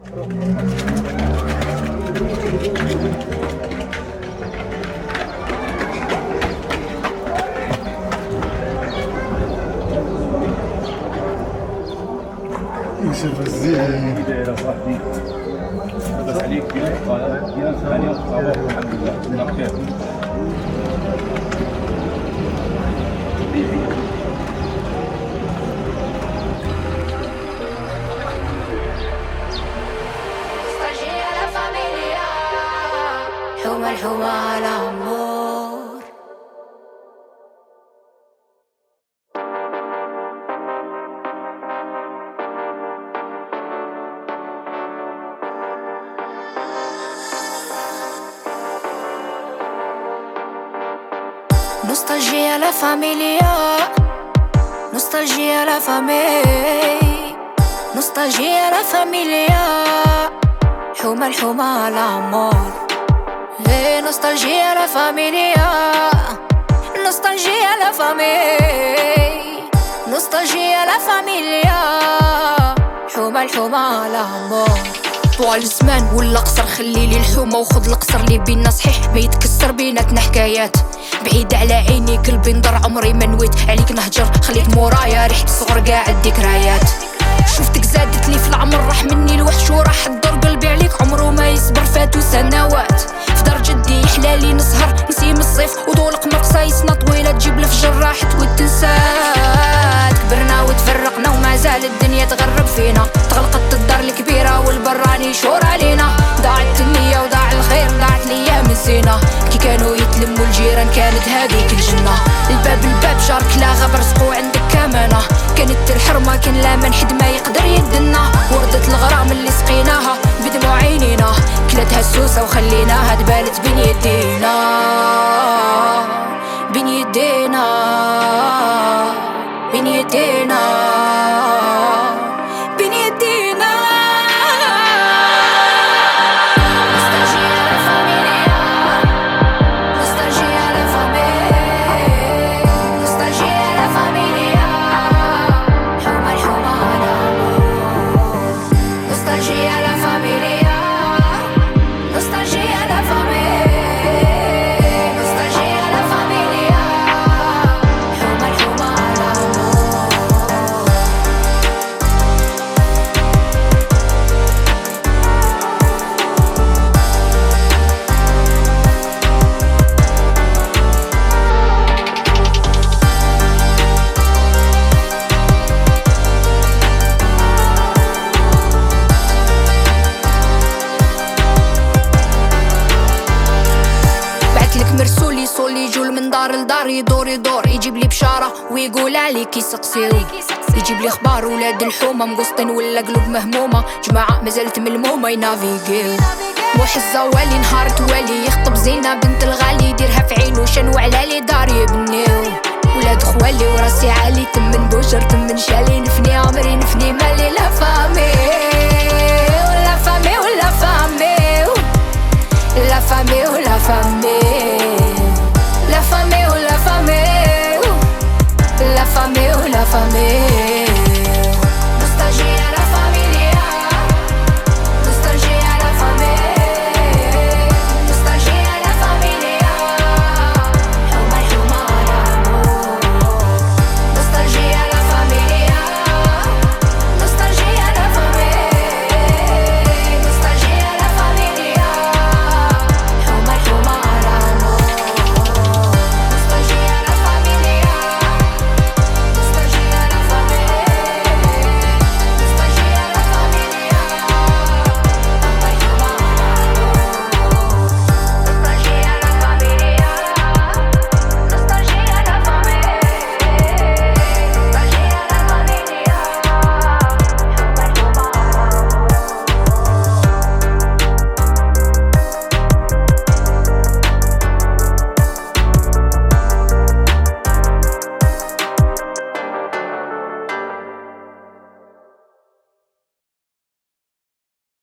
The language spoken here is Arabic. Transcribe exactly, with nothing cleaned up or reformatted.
يوسف الزين داير صاحبي لاباس عليك؟ ثاني الحمد لله كنا بخير. حومة الحومة على عمور. نوستالجيا لا فاميليا، نوستالجيا لا فامي، نوستالجيا لا فاميليا. حومة الحومة على عمور. Hey, nostalgia la familia, nostalgia la famille, nostalgia la familia. حومة الحومة على عمور. طوال الزمان ولا قصر، خليلي الحومة وخذ القصر اللي بينا صحيح ما يتكسر، بيناتنا حكايات بعيد على عيني، قلبي نضر عمري ما نويت عليك نهجر، خليك مورايا ريحة الصغر قاع الذكريات. شفتك زادت لي في العمر، راح مني الوحش وراح الدور، قلبي عليك عمره ما يصبر، فاتو سنوات في دار جدي حلالي نسهر، نسيم الصيف وطول قمر قصايصنا طويلة، تجيب لفجر راحت وتنسات. كبرنا وتفرقنا وما زال الدنيا تغرب فينا، تغلقت الدار الكبيرة والبراني شور علينا، ضاعت النية وضاع الخير، ضاعت الايام الزينة، كي كانوا يتلموا الجيران كانت هذيك الجنة. الباب الباب جارك لا غاب رزقو عندك كمانة، كانت الحرمة كان لا من حد ما يقدر يدنا، وردة الغرام اللي سقيناها بدموع عينينا، كلتها السوسة وخليناها دبالت بين يدينا، بين يدينا، بين يدينا، بين يدينا. نوستالجيا لا فاميليا، نوستالجيا لا فامي، نوستالجيا لا فاميليا. حومة الحومة على عمور. نوستالجيا لا فاميليا، نوستالجيا لا فامي، نوستالجيا لا فاميليا. حومة الحومة على عمور. بعتلك مرسولي صولي جول من دار لدار، يدور يدور يجيب لي بشارة ويقول عليك يسقسيو، يجيب لي اخبار ولاد الحومة مقسطين ولا قلوب مهمومة، جماعة مازالت ملمومة ينافيقيو. محزة والي نهار توالي يخطب زينة بنت الغالي، يديرها في عينو شنو على لي دار يبنيو، ولاد خوالي وراسي عالي، تمن بوجر تمن شالي، نفني عمري نفني مالي لا فامي.